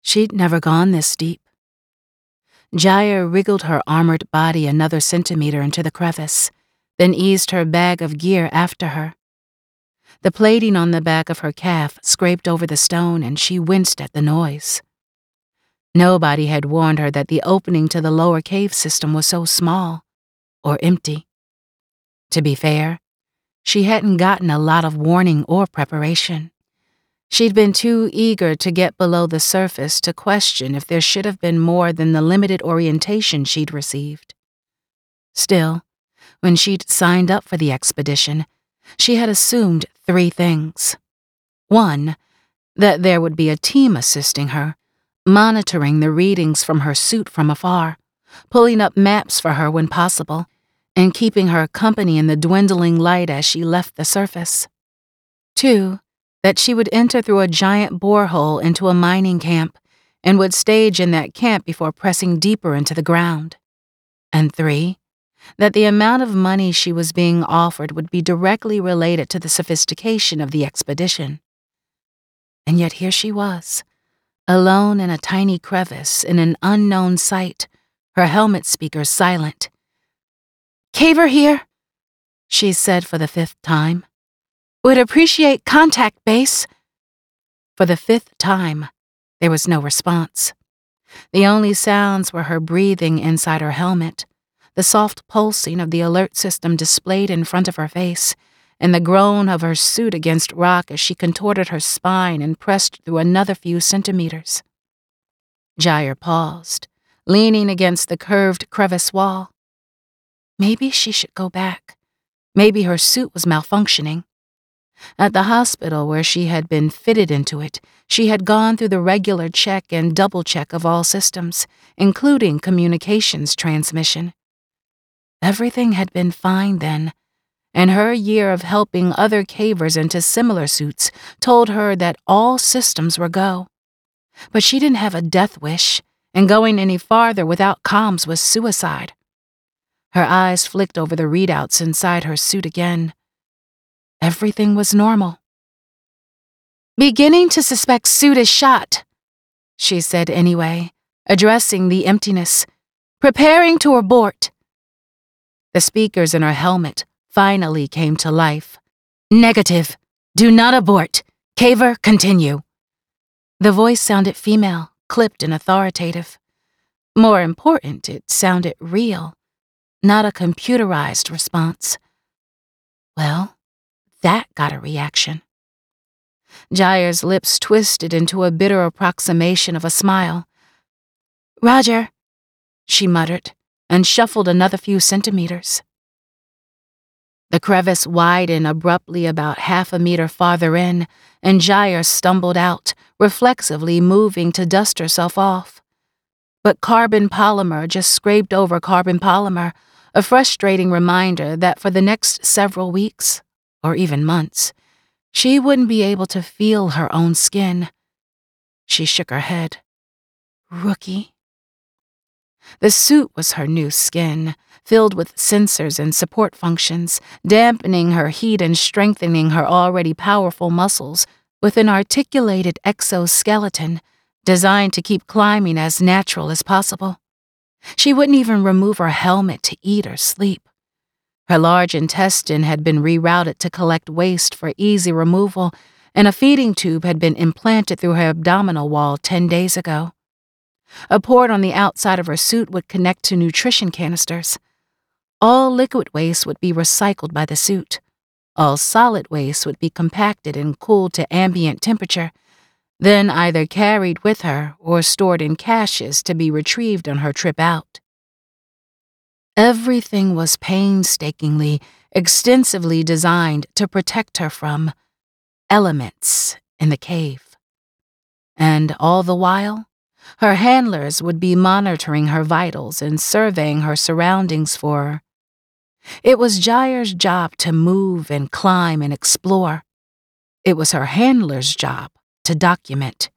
She'd never gone this deep. Jair wriggled her armored body another centimeter into the crevice, then eased her bag of gear after her. The plating on the back of her calf scraped over the stone, and she winced at the noise. Nobody had warned her that the opening to the lower cave system was so small, or empty. To be fair, she hadn't gotten a lot of warning or preparation. She'd been too eager to get below the surface to question if there should have been more than the limited orientation she'd received. Still, when she'd signed up for the expedition, she had assumed 3 things. 1, that there would be a team assisting her, monitoring the readings from her suit from afar, pulling up maps for her when possible, and keeping her company in the dwindling light as she left the surface. 2, that she would enter through a giant borehole into a mining camp and would stage in that camp before pressing deeper into the ground. And 3, that the amount of money she was being offered would be directly related to the sophistication of the expedition. And yet here she was, alone in a tiny crevice in an unknown site, her helmet speakers silent. "Caver here," she said for the 5th time. "Would appreciate contact, base." For the 5th time, there was no response. The only sounds were her breathing inside her helmet, the soft pulsing of the alert system displayed in front of her face, and the groan of her suit against rock as she contorted her spine and pressed through another few centimeters. Jair paused, leaning against the curved crevice wall. Maybe she should go back. Maybe her suit was malfunctioning. At the hospital where she had been fitted into it, she had gone through the regular check and double check of all systems, including communications transmission. Everything had been fine then, and her year of helping other cavers into similar suits told her that all systems were go. But she didn't have a death wish, and going any farther without comms was suicide. Her eyes flicked over the readouts inside her suit again. Everything was normal. "Beginning to suspect suit is shot," she said anyway, addressing the emptiness. "Preparing to abort." The speakers in her helmet finally came to life. "Negative. Do not abort. Caver, continue." The voice sounded female, clipped and authoritative. More important, it sounded real, not a computerized response. Well, that got a reaction. Jair's lips twisted into a bitter approximation of a smile. "Roger," she muttered, and shuffled another few centimeters. The crevice widened abruptly about half a meter farther in, and Jair stumbled out, reflexively moving to dust herself off. But carbon polymer just scraped over carbon polymer, a frustrating reminder that for the next several weeks, or even months, she wouldn't be able to feel her own skin. She shook her head. Rookie. The suit was her new skin, filled with sensors and support functions, dampening her heat and strengthening her already powerful muscles with an articulated exoskeleton designed to keep climbing as natural as possible. She wouldn't even remove her helmet to eat or sleep. Her large intestine had been rerouted to collect waste for easy removal, and a feeding tube had been implanted through her abdominal wall 10 days ago. A port on the outside of her suit would connect to nutrition canisters. All liquid waste would be recycled by the suit. All solid waste would be compacted and cooled to ambient temperature, then either carried with her or stored in caches to be retrieved on her trip out. Everything was painstakingly, extensively designed to protect her from elements in the cave. And all the while, her handlers would be monitoring her vitals and surveying her surroundings for her. It was Jair's job to move and climb and explore. It was her handler's job to document.